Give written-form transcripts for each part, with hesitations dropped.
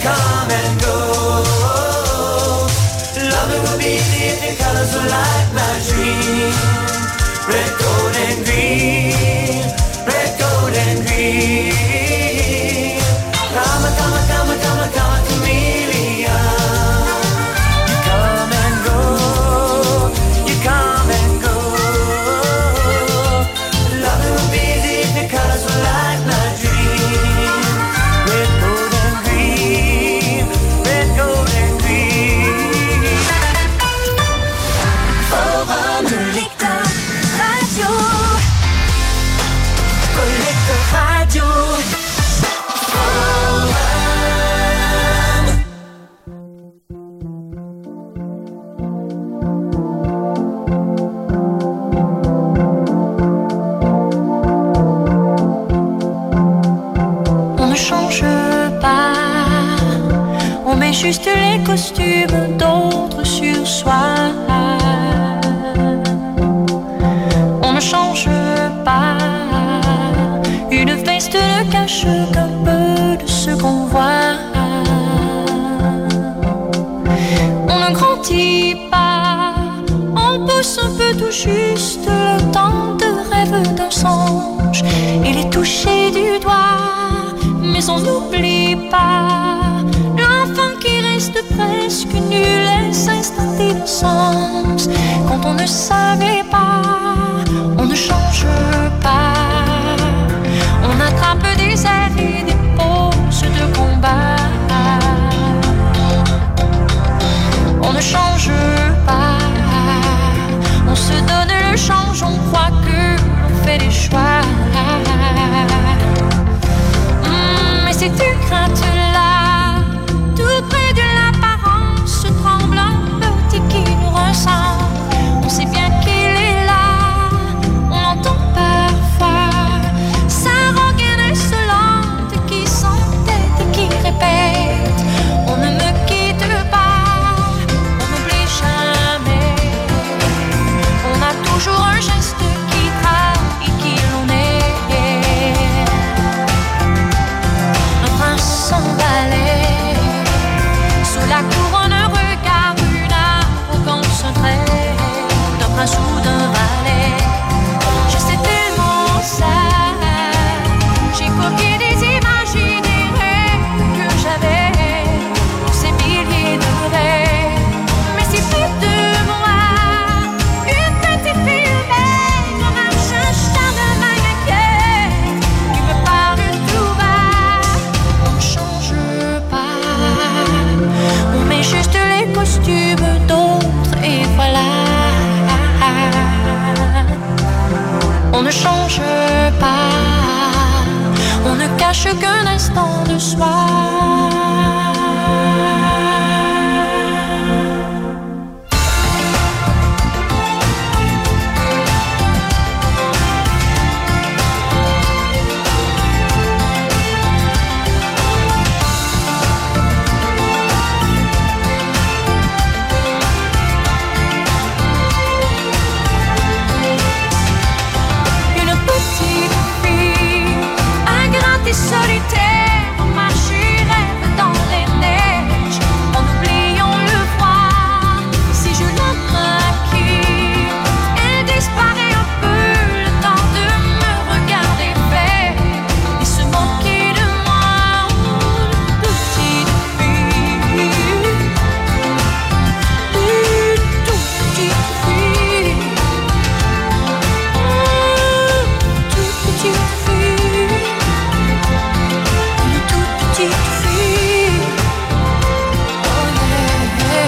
come and go. Love it would be easy if your colors were like my dream. Red, gold, and green. Red, gold, and green. Come, come, come, come, come, chameleon. You come and go. You come and go. Love it would be easy if your colors were like my dream. Red, gold, and green. Red, gold, and green. Forum de lecteur radio. Collector radio. On ne change pas, on met juste les costumes d'autres sur soi. On ne change pas, une veste ne cache qu'un peu de ce qu'on voit. On ne grandit pas, on pousse un peu tout juste le temps de rêve d'un songe. Il est touché du doigt, mais on n'oublie pas l'enfant qui reste presque nul et s'installe d'innocence. Quand on ne savait pas, on ne change pas. On attrape des airs et des poses de combat. On ne change pas, on se donne le change, on croit que l'on fait des choix. Mais c'est une crainte-là, tout près de l'apparence tremblante qui nous ressemble. On sait bien qu'il est là, on l'entend parfois. Sa rengaine insolente qui s'entête et qui répète: on ne me quitte pas, on n'oublie jamais. On a toujours un geste qui trahit qui l'on est. Un prince sans balai, sous la couronne un regard, une arrogance, un trait d'un prince ou d'un valet. Je sais tellement ça, j'ai copié des images et des rêves que j'avais, tous ces milliers de rêves. Mais c'est plus de moi, une petite fille humaine, comme un charme inquiète qui me parle tout bas. On ne change pas, on met juste les costumes d'autres et voilà. On ne change pas, on ne cache qu'un instant de soi. Une petite fille, ingrate et solitaire, marche et rêve dans les neiges, en oubliant le froid. Si je la maquille, elle disparaît un peu, le temps de me regarder faire et se moquer de moi. Une petite fille, une toute petite fille, toute petite fille, une toute petite fille. Oh yeah.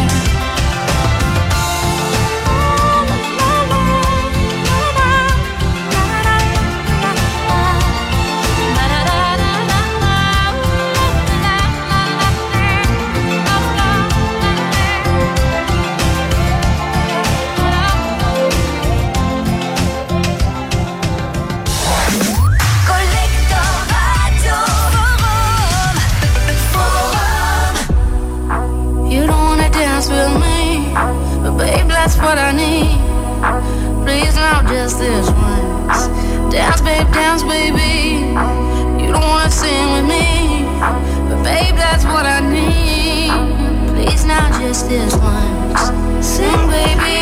Collector radio. Forum. You don't wanna dance with me, but babe, that's what I need. Please now, just this once. Dance, baby. You don't wanna sing with me, but babe, that's what I this once. Sing, baby.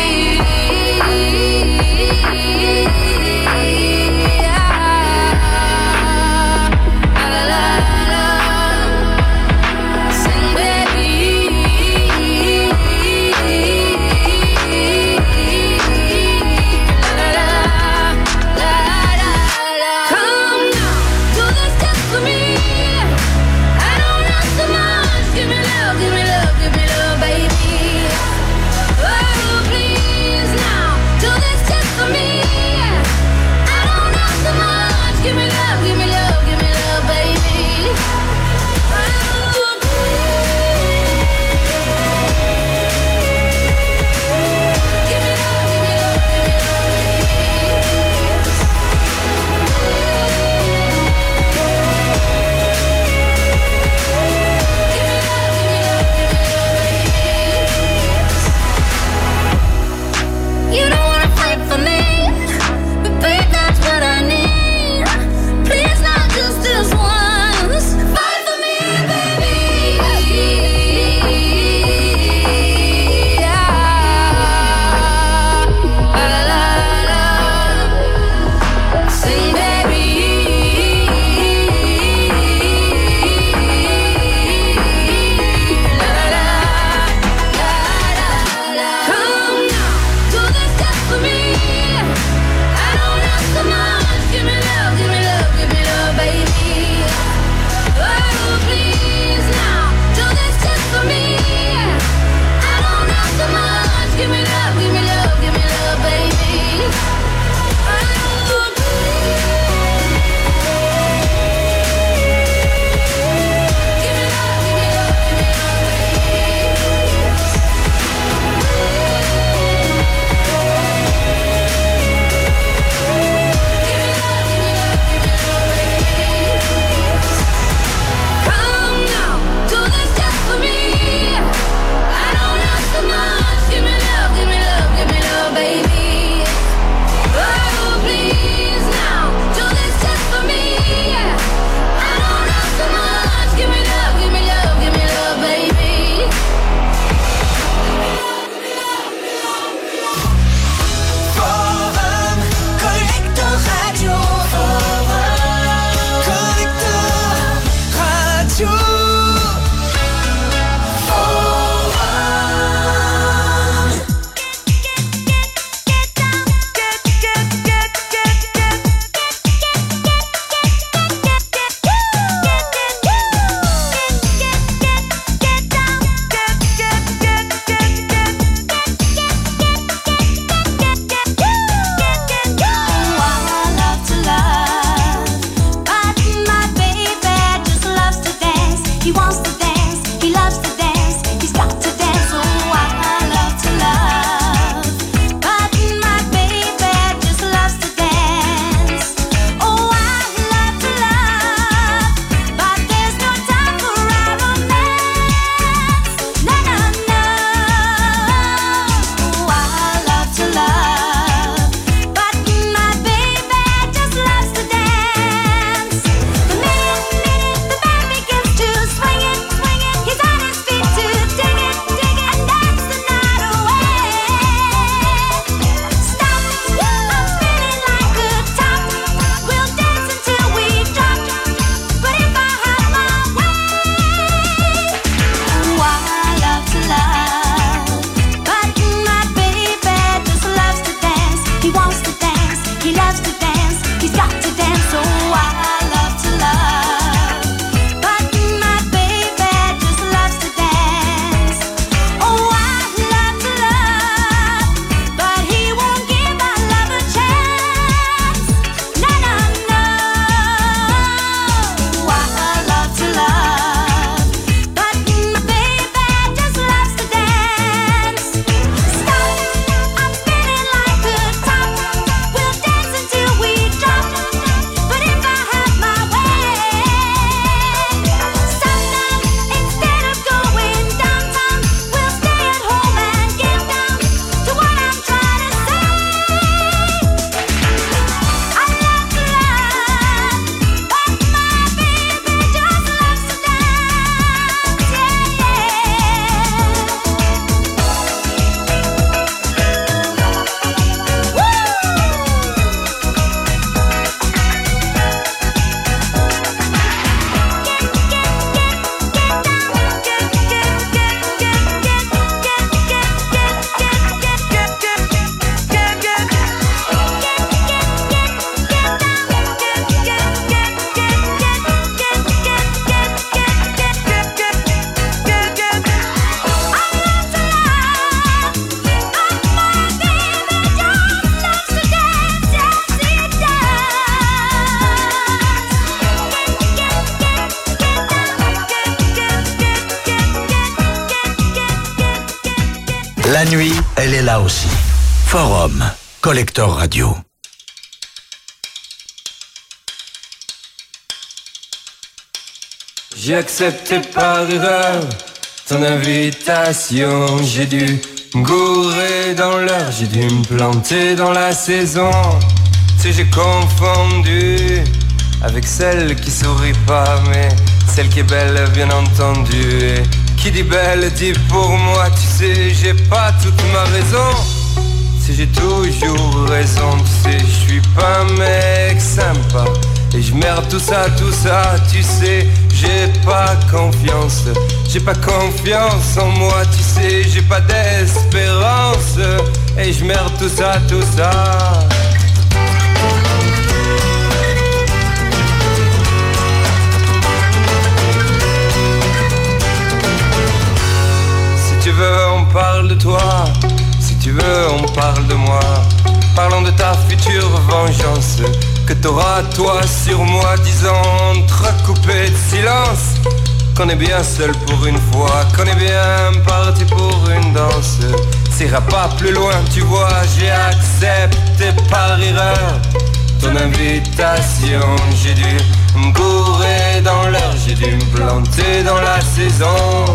Swing it. La nuit, elle est là aussi. Forum, Collector Radio. J'ai accepté par erreur ton invitation. J'ai dû me gourer dans l'heure, j'ai dû me planter dans la saison. Tu sais, j'ai confondu avec celle qui sourit pas, mais celle qui est belle, bien entendu. Et qui dit belle dit pour moi, tu sais, j'ai pas toute ma raison. Tu sais, j'ai toujours raison, tu sais, je suis pas un mec sympa. Et je merde tout ça, tu sais, j'ai pas confiance. J'ai pas confiance en moi, tu sais, j'ai pas d'espérance. Et je merde tout ça. Si tu veux, on parle de toi. Si tu veux, on parle de moi. Parlons de ta future vengeance que t'auras toi sur moi, disant entrecoupé de silence qu'on est bien seul pour une fois, qu'on est bien parti pour une danse. Ça ira pas plus loin, tu vois, j'ai accepté par erreur ton invitation. J'ai dû me gourer dans l'heure, j'ai dû me planter dans la saison.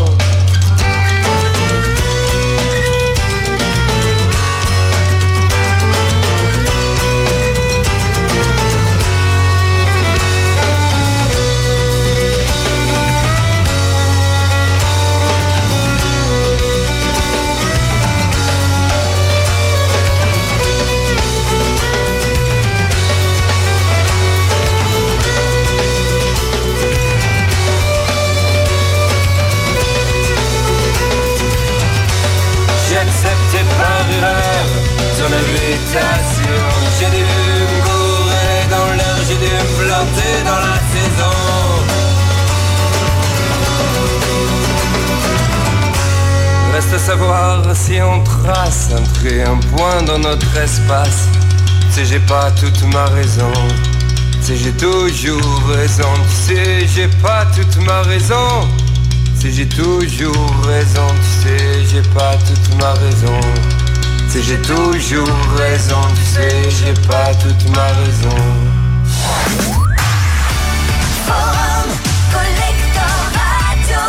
Ton invitation, j'ai dû me gourer dans l'heure, j'ai dû me planter dans la saison. Reste à savoir si on trace un trait, un point dans notre espace. Tu sais, j'ai pas toute ma raison. Tu sais, j'ai toujours raison. Tu sais, j'ai pas toute ma raison. Tu sais, j'ai toujours raison. Tu sais, j'ai pas toute ma raison. Tu sais, j'ai toujours raison, tu sais, j'ai pas toute ma raison. Forum, Collector Radio.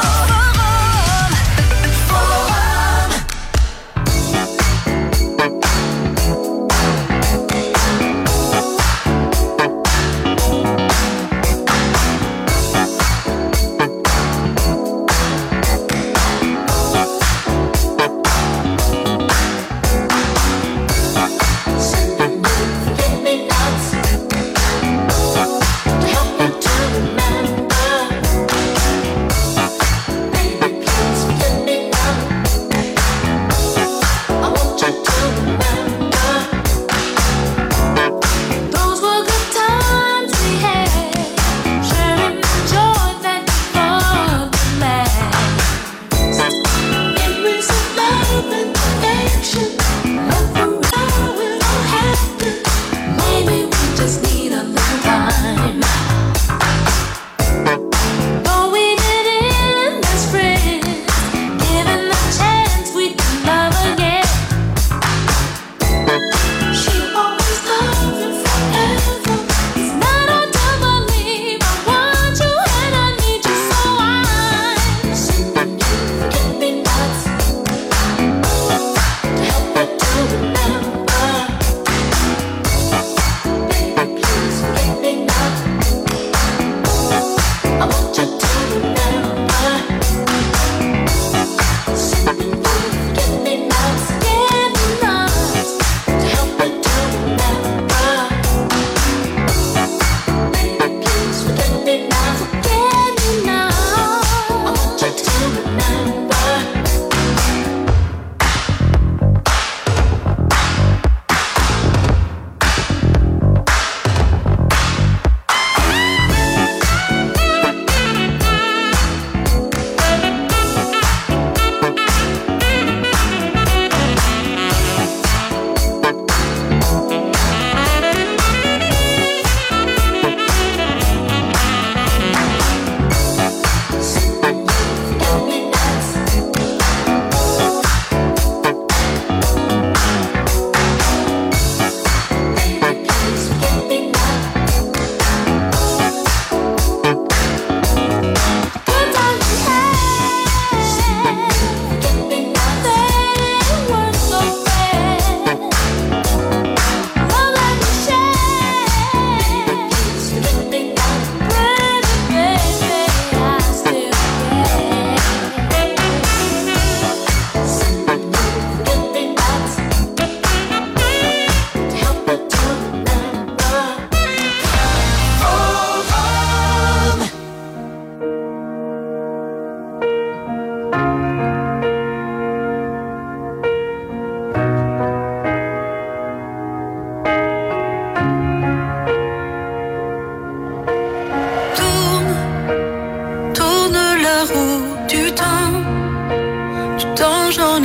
Help me to remember.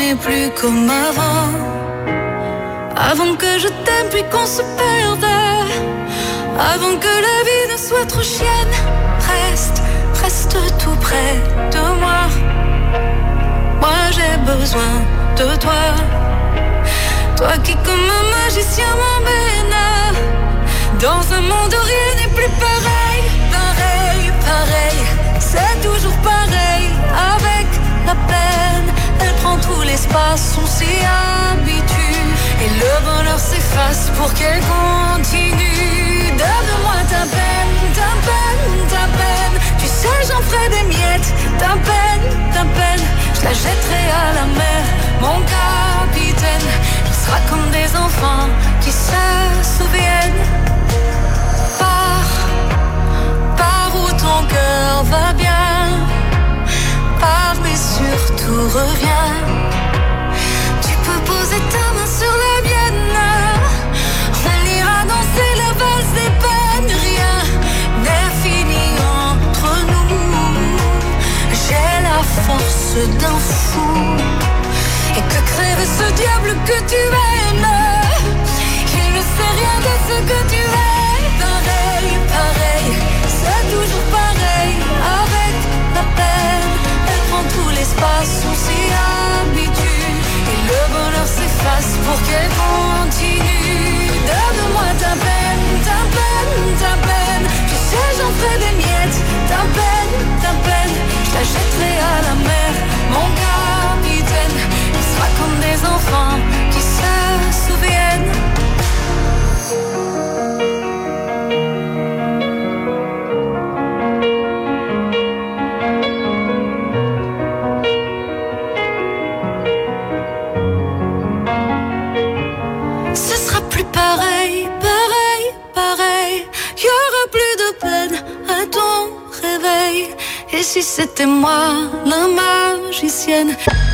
n'est plus comme avant. Avant que je t'aime puis qu'on se perde. Avant que la vie ne soit trop chienne. Reste tout près de moi. Moi j'ai besoin de toi. Toi qui comme un magicien m'emmène dans un monde où rien n'est plus pareil. Pareil, c'est toujours pareil. Avec la peine, elle prend tout l'espace. On s'y habitue et le bonheur s'efface pour qu'elle continue. Donne-moi ta peine. Tu sais j'en ferai des miettes. Ta peine, je la jetterai à la mer. Mon capitaine, on sera comme des enfants qui se souviennent. Pars où ton cœur va bien. Pars mais surtout reviens. Tu peux poser ta main sur la mienne. On ira danser la valse des peines. Rien n'est fini entre nous. J'ai la force d'un fou. Et que crève ce diable que tu aimes. Il ne sait rien de ce que tu es. Pareil, c'est toujours pareil. Avec la peine, elle prend tout l'espace. On s'y habitue et le bonheur s'efface pour qu'elle continue. Donne-moi ta peine. Tu sais j'en ferai des miettes. Ta peine, je la jetterai à la mer. Mon capitaine, on sera comme des enfants qui se souviennent. Et si c'était moi, la magicienne?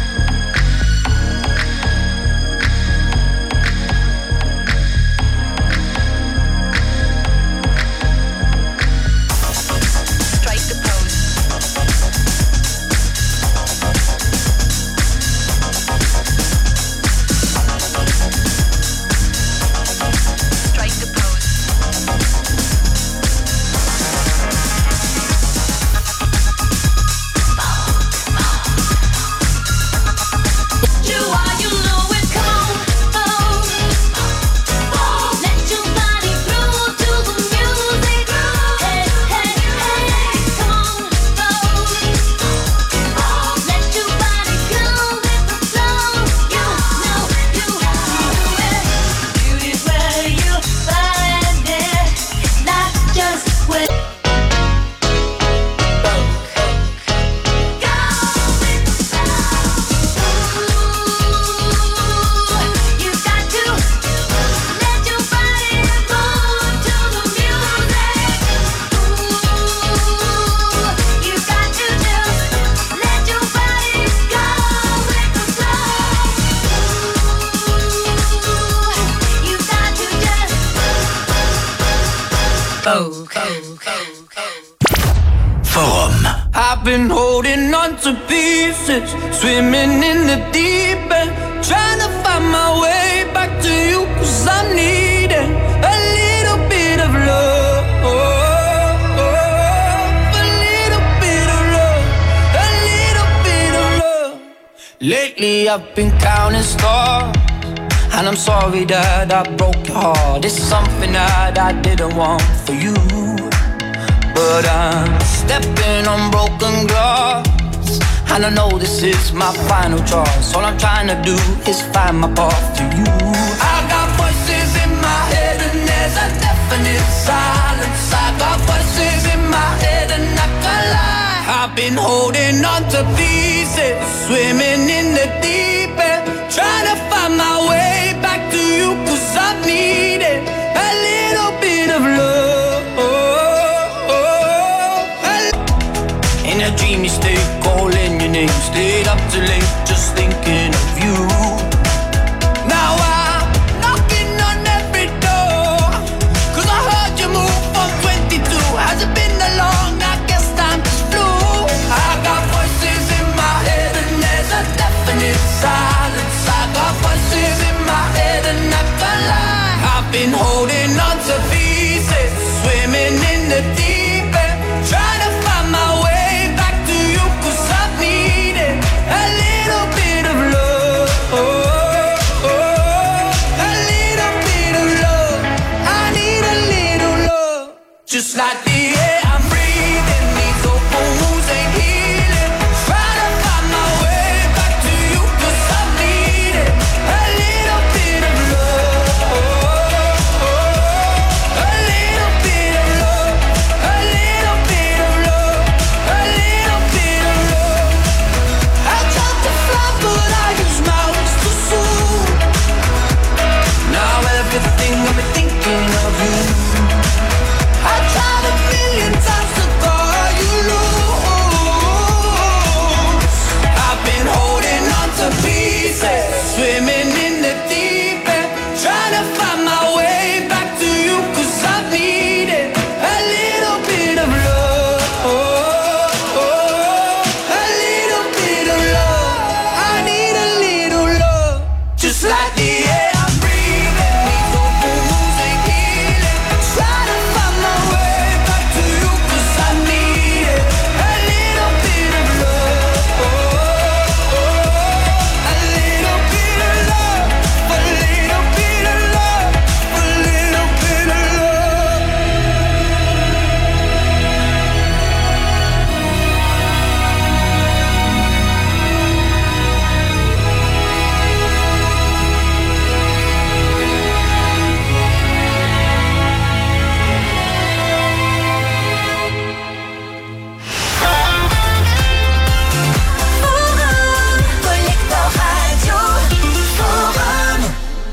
Forum. I've been holding on to pieces, swimming in the deep end, trying to find my way back to you, 'cause I'm needing a little bit of love, a little bit of love, a little bit of love. Lately I've been counting stars, and I'm sorry that I broke your heart. It's something that I didn't want for you, but I'm stepping on broken glass, and I know this is my final choice. All I'm trying to do is find my path to you. I got voices in my head and there's a definite silence. I got voices in my head and I can't lie. I've been holding on to pieces, swimming in the deep end, trying to find my way back to you, 'cause I needed a little bit of love. In a dream you stayed calling your name, stayed up too late just thinking of you. Now I'm knocking on every door, 'cause I heard you move from 22. Has it been that long? I guess time just flew. I got voices in my head and there's a definite silence. swimming in the deep end, trying to find my way back to you, 'cause I needed a little bit of love, a little bit of love. I need a little love, just like the air I'm breathing. These open wounds ain't healing. Trying to find my way back to you, 'cause I needed a little bit of love, a little bit of love, a little bit of love, a little bit of love. Forum, Collector Radio. Forum.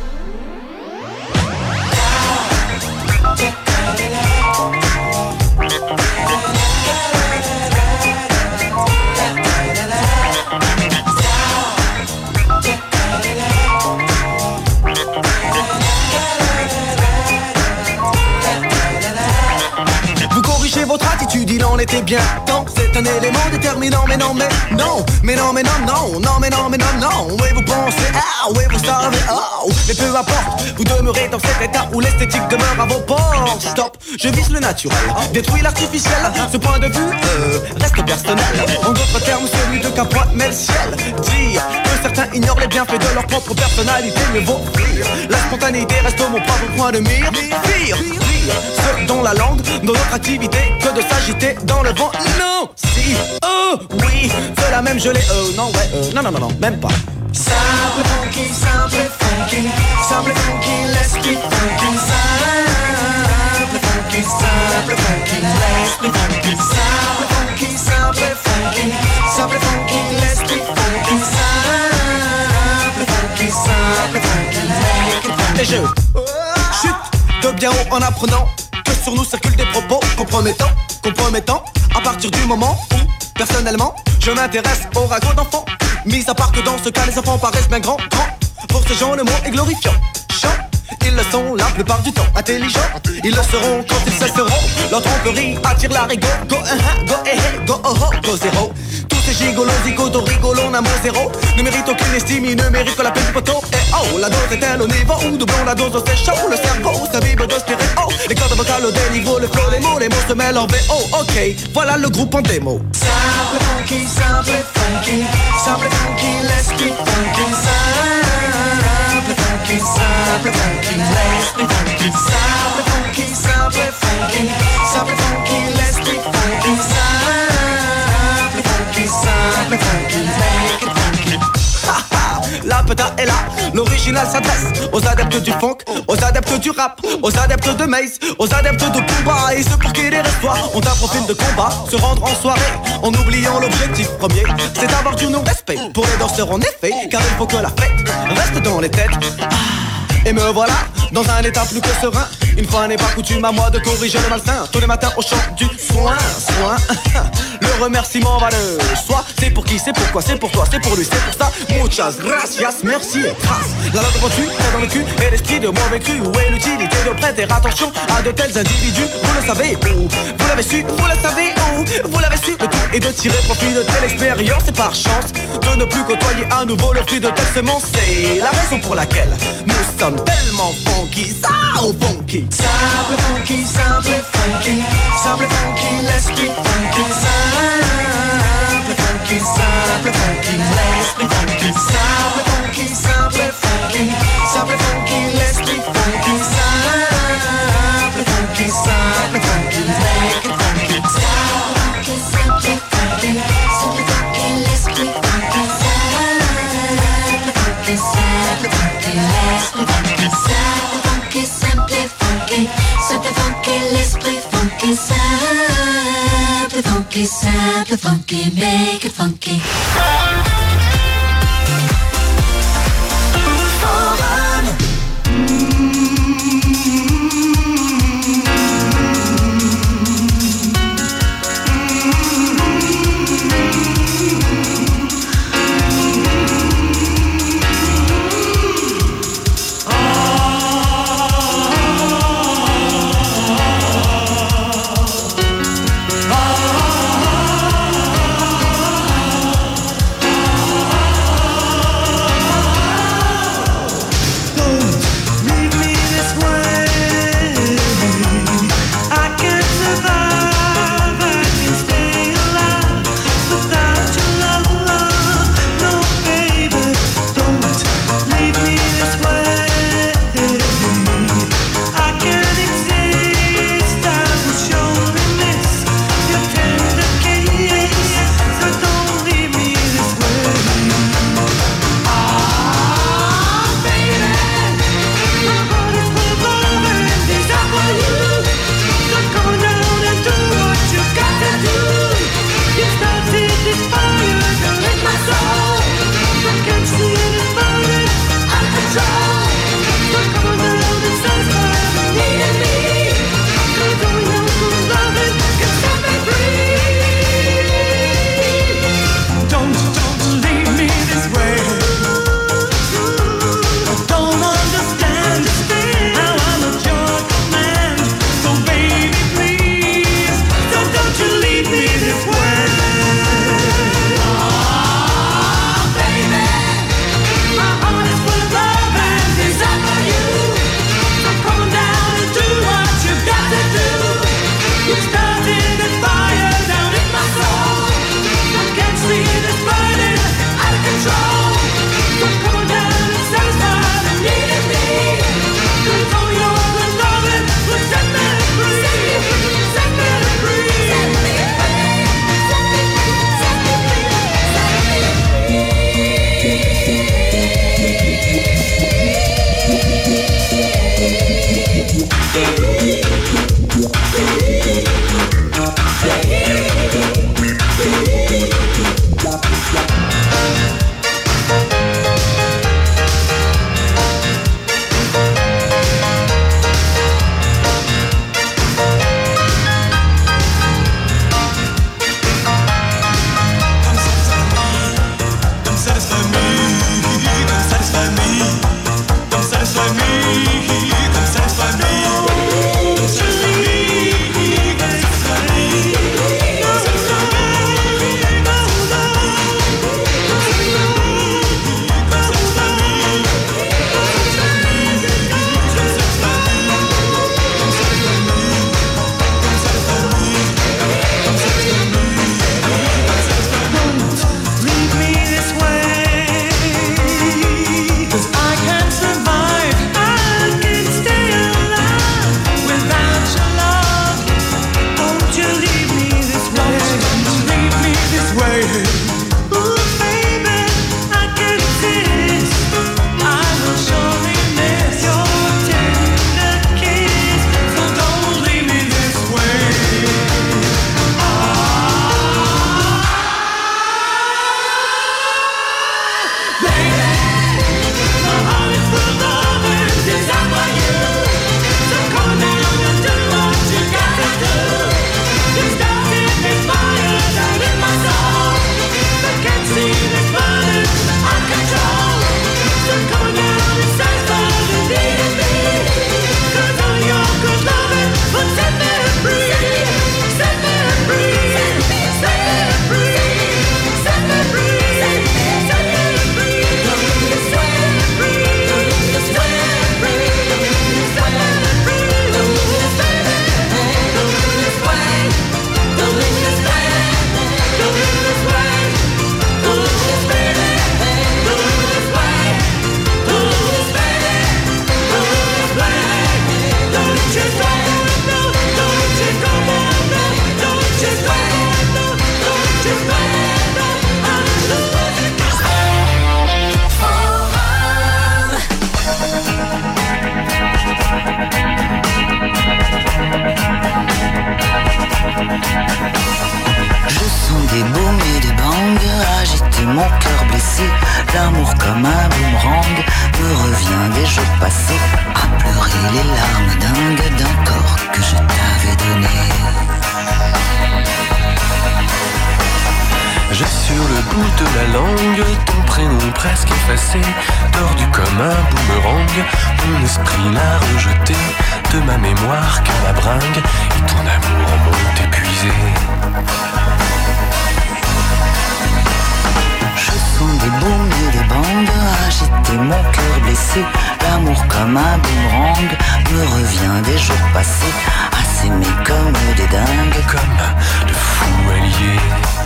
Vous corrigez votre attitude, il en était bien temps. C'est un élément déterminant, mais non, mais non. Mais non, mais non, non, non, mais non, mais non, non. Oui, vous pensez, ah, oui, vous savez, oh. Mais peu importe, vous demeurez dans cet état où l'esthétique demeure à vos portes. Stop, je vise le naturel, détruis l'artificiel. Ce point de vue reste personnel. En d'autres termes, celui de Capois met le ciel. Dire que certains ignorent les bienfaits de leur propre personnalité ne vaut rire. La spontanéité reste mon propre point de mire. Pire, ce dont la langue, dans notre activité, que de s'agiter dans le vent. Non, si, oh, oui, cela même je l'ai, non, ouais, non, non, non, non, même pas. Simple funky, simple funky, simple funky, let's be funky. Simple funky, simple funky, let's be funky. Simple funky, simple funky, simple funky, let's be funky. Simple funky, simple funky, make it funky. Et je chute de bien haut en apprenant que sur nous circulent des propos compromettants, à partir du moment où, personnellement, je m'intéresse aux ragots d'enfants. Mis à part que dans ce cas, les enfants paraissent bien grands. Pour ces gens, le mot est glorifiant. Chant, ils le sont la plupart du temps. Intelligents, ils le seront quand ils cesseront. Leur tromperie attire la rigo. Go, go, go, oh, oh, go, zéro. Tous ces gigolos, zigotos, rigolos, n'a mot zéro. Ne méritent aucune estime, ils ne méritent que la peine du poteau. Et oh, la dose est-elle au niveau où doublons la dose, c'est chaud. Le cerveau, sa vibre de stéréo. Les cordes vocales au déniveau, le flow, les mots se mêlent en VO. Ok, voilà le groupe en démo. Simple funky, simple funky, simple funky, let's be funky. Simple funky, simple funky, let's be funky. Simple funky, simple funky, simple funky, let's be funky. Simple funky, simple funky, make it funky. La peta est là, l'original s'adresse aux adeptes du funk, aux adeptes du rap, aux adeptes de Maze, aux adeptes de Booba. Et ceux pour qui les restoirs ont un profil de combat, se rendre en soirée en oubliant l'objectif premier, c'est d'avoir du non-respect pour les danseurs en effet, car il faut que la fête reste dans les têtes. Et me voilà dans un état plus que serein. Une fois n'est pas coutume à moi de corriger le malsain. Tous les matins au chant du soin. Le remerciement va de soi. C'est pour qui, c'est pourquoi, c'est pour toi, c'est pour lui, c'est pour ça. Muchas gracias, merci et grâce. La langue reçue est dans le cul et l'esprit de mauvais cru. Où est l'utilité de prêter attention à de tels individus? Vous le savez où? Vous l'avez su, vous le savez où? Vous l'avez su, le tout est de tirer profit de telle expérience. Et par chance de ne plus côtoyer à nouveau le fruit de telle semence. C'est la raison pour laquelle nous sommes tellement funky, ça ou funky. Simple funky, simple funky, simple funky, let's be funky. Simple funky, simple funky, let's be funky. Simple funky, simple funky, simple funky, let's be funky. Simple funky, simple funky, make it funky. Funky, simple funky, simple funky, let's be funky. Simple funky, simple funky, let's be funky. Simple funky, simple funky, simple funky, let's be funky. Simple funky, simple funky, make it funky. cœur blessé. L'amour comme un boomerang me revient des jours passés, à pleurer les larmes dingues d'un corps que je t'avais donné. J'ai sur le bout de la langue ton prénom presque effacé, tordu comme un boomerang. Mon esprit l'a rejeté de ma mémoire que la bringue, et ton amour m'ont épuisé. Je sens des booms et des bandes agiter mon cœur blessé. L'amour comme un boomerang me revient des jours passés, à s'aimer comme des dingues, comme de fous alliés.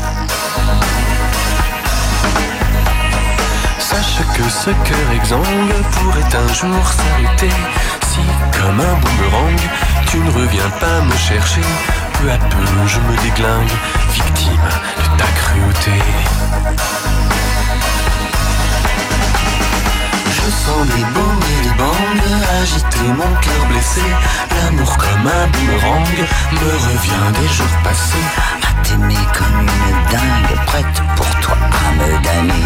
Sache que ce cœur exsangue pourrait un jour s'arrêter, si comme un boomerang tu ne reviens pas me chercher. Peu à peu je me déglingue, victime de ta cruauté. Je sens des booms et des bandes agiter mon cœur blessé. L'amour comme un boomerang me revient des jours passés, à t'aimer comme une dingue, prête pour toi à me damner.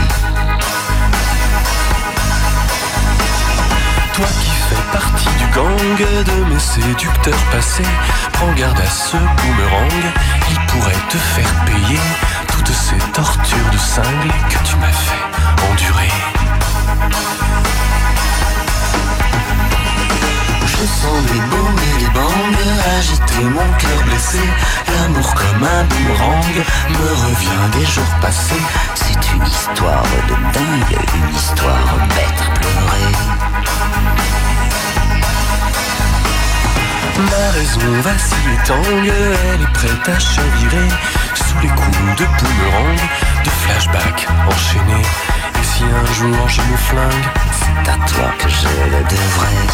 Toi qui fais partie du gang de mes séducteurs passés, prends garde à ce boomerang, il pourrait te faire payer toutes ces tortures de cingle que tu m'as fait endurer. Je sens des booms et des bandes agiter mon cœur blessé. L'amour comme un boomerang me revient des jours passés. C'est une histoire de dingue, une histoire bête à pleurer. Ma raison vacille et tangue, elle est prête à chavirer sous les coups de boomerang, de flashback enchaînés. Et si un jour je me flingue, c'est à toi que je le devrais.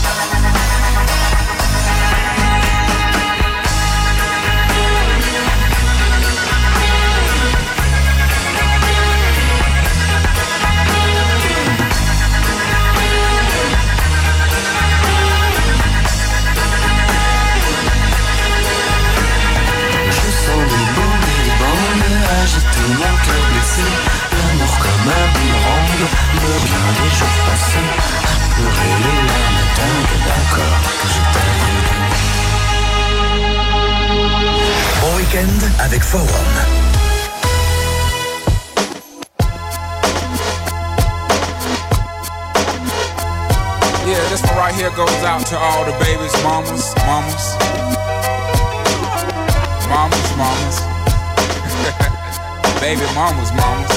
Agiter mon cœur blessé, l'amour comme un boomerang me revient des jours passés, à pleurer les larmes dingues d'un corps que je t'avais donné. Bon week-end avec Forum. Yeah, this one right here goes out to all the babies, mamas. Baby mamas.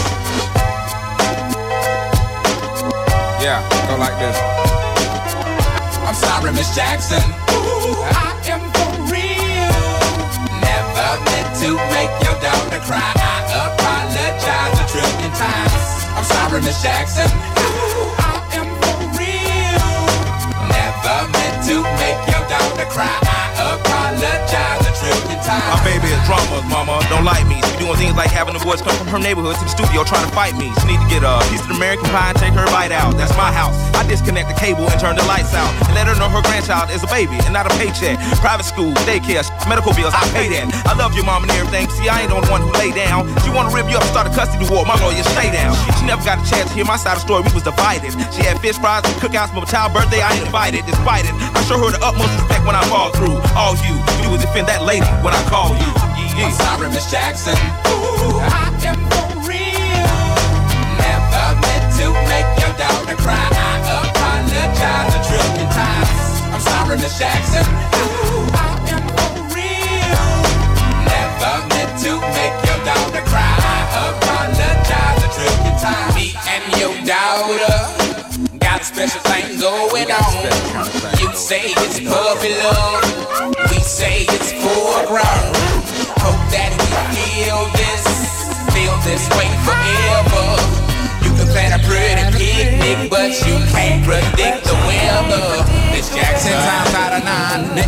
Yeah, go like this. I'm sorry, Miss Jackson. Ooh, I am for real. Never meant to make your daughter cry. I apologize a trillion times. I'm sorry, Miss Jackson. Ooh, I am for real. Never meant to make your daughter cry. I apologize a trillion times. My baby is drama, mama, don't like me. She doing things like having the boys come from her neighborhood to the studio trying to fight me. She need to get a piece of American pie and take her bite out. That's my house. I disconnect the cable and turn the lights out. And let her know her grandchild is a baby and not a paycheck. Private school, daycare, medical bills, I pay that. I love your mom and everything. See, I ain't the only one who lay down. She wanna rip you up and start a custody war. My lawyer, stay down. She never got a chance to hear my side of the story. We was divided. She had fish fries and cookouts for my child's birthday. I ain't invited. Despite it, I show her the utmost respect when I fall through. All you do is defend that lady when I call you. I'm sorry, Miss Jackson. Ooh, I am for real. Never meant to make your daughter cry. I apologize a trillion times. I'm sorry, Miss Jackson. Ooh, I am for real. Never meant to make your daughter cry. I apologize a trillion times. Me and your daughter got a special thing going on. You say it's puppy love, we say it's foreground. Hope that we feel this way forever. You can plan a pretty picnic, but you can't predict the weather. Miss Jackson times out of 9, the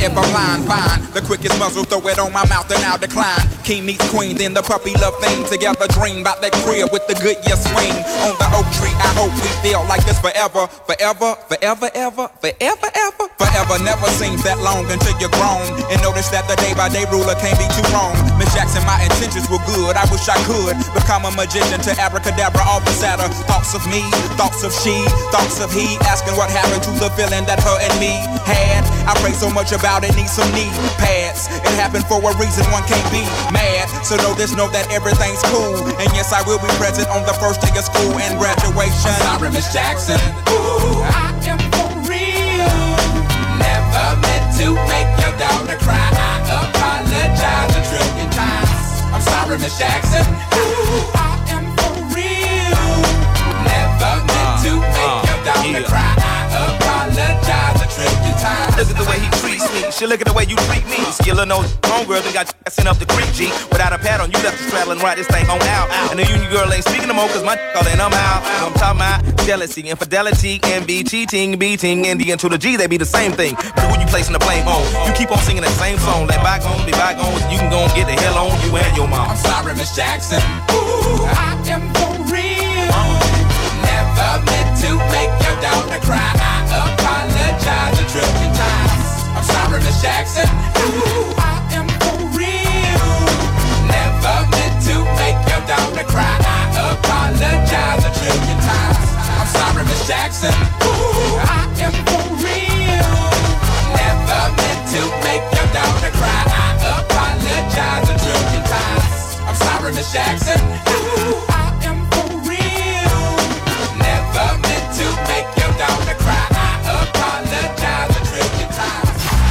if I'm lying, fine. The quickest muzzle, throw it on my mouth and I'll decline. King meets queen, then the puppy love thing. Together dream about that crib with the good year swing. On the oak tree, I hope we feel like this forever. Forever, forever, ever, forever, ever. Forever never seems that long until you're grown. And notice that the day by day ruler can't be too wrong. Miss Jackson, my intentions were good. I wish I could become a magician to abracadabra all the sadder. Thoughts of me, thoughts of she, thoughts of he. Asking what happened to the feeling that her and me had. I pray so much about it, need some knee pads. It happened for a reason, one can't be mad. So know this, know that everything's cool. And yes, I will be present on the first day of school and graduation. I'm sorry, Miss Jackson. Ooh, I am for real. Never meant to make your daughter cry. I apologize a trillion times. I'm sorry, Miss Jackson. Ooh, I am for real. Never meant to make your daughter cry. I apologize a trillion times. Look at the way he treats me. She look at the way you treat me. Skillin' those homegirls and got sent up the creek, G. Without a pad on, you left the straddle and ride this thing on out. And the union girl ain't speaking no more, cause my calling I'm out. I'm talking about jealousy, infidelity, envy, cheating, beating, and the N to the G, they be the same thing. But who you placing the blame on? You keep on singing that same song. Let bygones be bygones, you can go and get the hell on you and your mom. I'm sorry, Miss Jackson. Ooh, I am for real. Never meant to make your daughter cry. I apologize a trillion times. I'm sorry, Miss Jackson. Ooh, I am for real. Never meant to make your daughter cry. I apologize a trillion times. I'm sorry, Miss Jackson. Ooh, I am for real. Never meant to make your daughter cry. I apologize a trillion times. I'm sorry, Miss Jackson. Ooh, I am for real. Never meant to make your daughter cry. I apologize a trillion times.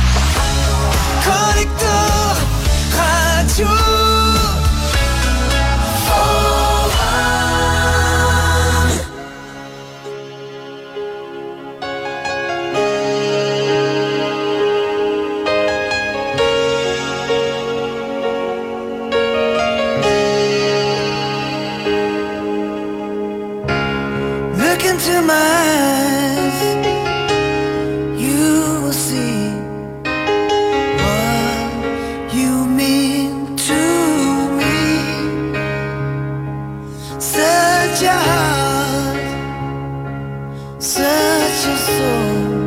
Connecteur Radio. Look into my eyes, you will see what you mean to me. Such a heart, such a soul.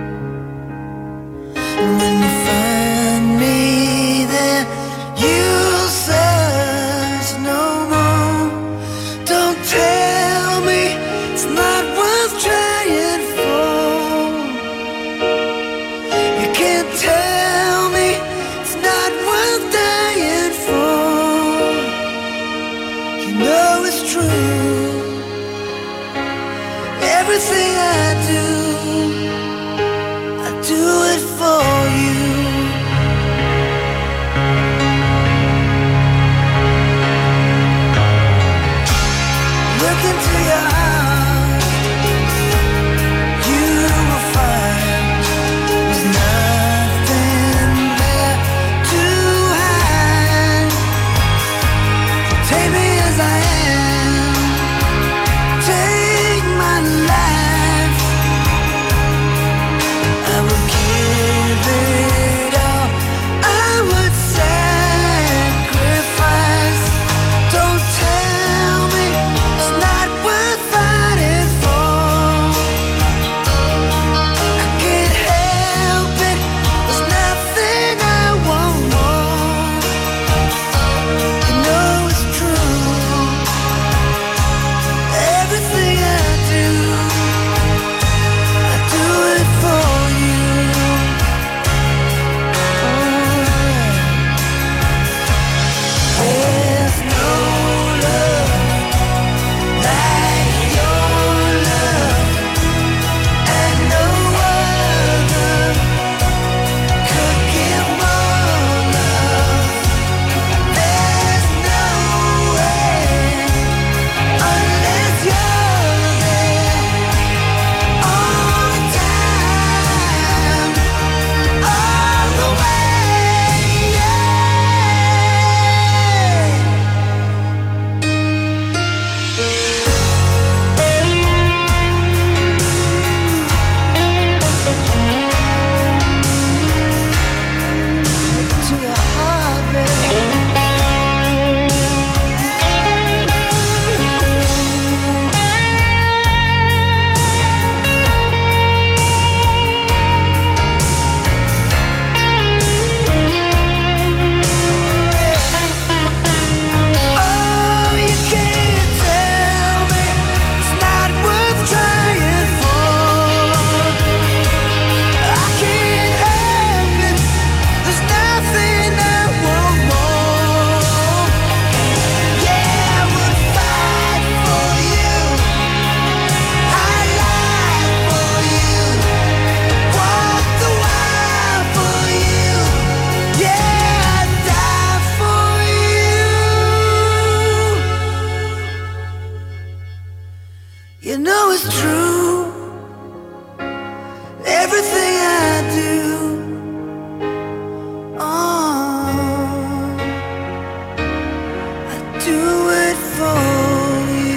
And when you find me there, you'll search no more. Don't tell me it's not worth trying for. You can't tell me it's not worth dying for. You know it's true. Everything I do it for you. Look into your eyes, you will find there's nothing there to hide. Take me as I am, take my life. I would give it all, I would sacrifice. Don't tell me it's not worth fighting. You know it's true. Everything I do, oh, I do it for you.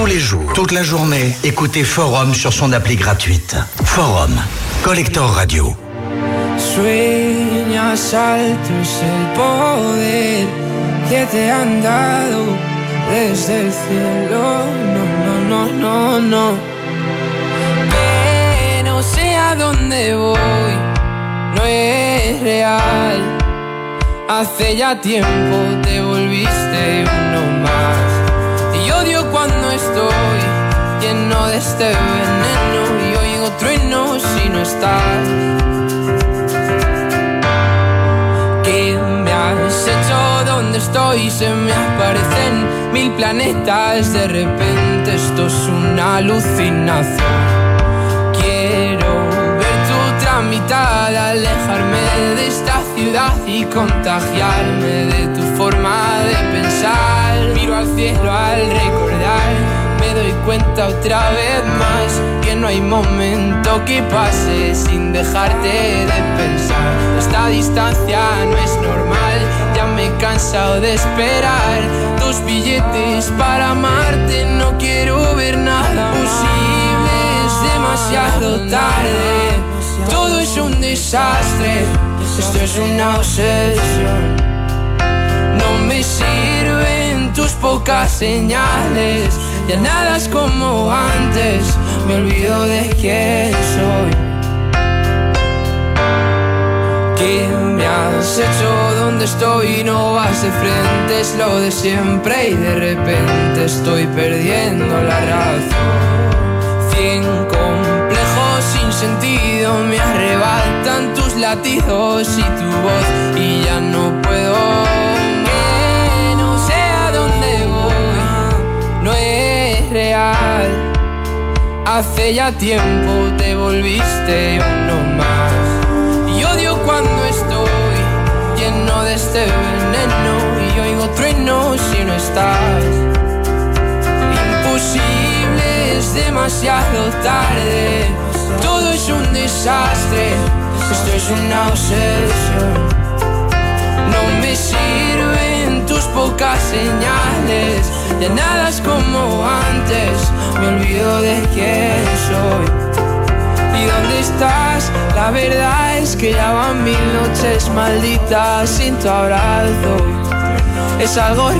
les jours, toute la journée, écoutez Forum sur son appli gratuite. Forum, Collector Radio. Sueñas alto es el poder que te han dado desde el cielo. No. Pero sé a dónde voy, no es real. Hace ya tiempo te volviste uno más. Y odio cuando estoy lleno de este veneno y oigo truenos si no estás. ¿Qué me has hecho? ¿Dónde estoy? Se me aparecen 1000 planetas. De repente esto es una alucinación. Quiero ver tu otra mitad, alejarme de esta ciudad y contagiarme de tu forma de pensar. Miro al cielo al recordar, me doy cuenta otra vez más que no hay momento que pase sin dejarte de pensar. Esta distancia no es normal, ya me he cansado de esperar tus billetes para amarte. No quiero ver nada posible, es demasiado tarde. Todo es un desastre, esto es una obsesión. No me sirven tus pocas señales, ya nada es como antes, me olvido de quién soy. ¿Qué me has hecho? ¿Dónde estoy? No vas de frente, es lo de siempre y de repente estoy perdiendo la razón. 100 complejos sin sentido me arrebatan tus latidos y tu voz y ya no puedo. Que no sé a dónde voy, no es real. Hace ya tiempo te volviste uno más. Y odio cuando estoy lleno de este veneno y oigo truenos si no estás. Imposible, es demasiado tarde. Todo es un desastre, esto es una obsesión. No me sirven tus pocas señales, ya nada es como antes, me olvido de quién soy. ¿Y dónde estás? La verdad es que ya van 1000 noches malditas sin tu abrazo. Es algo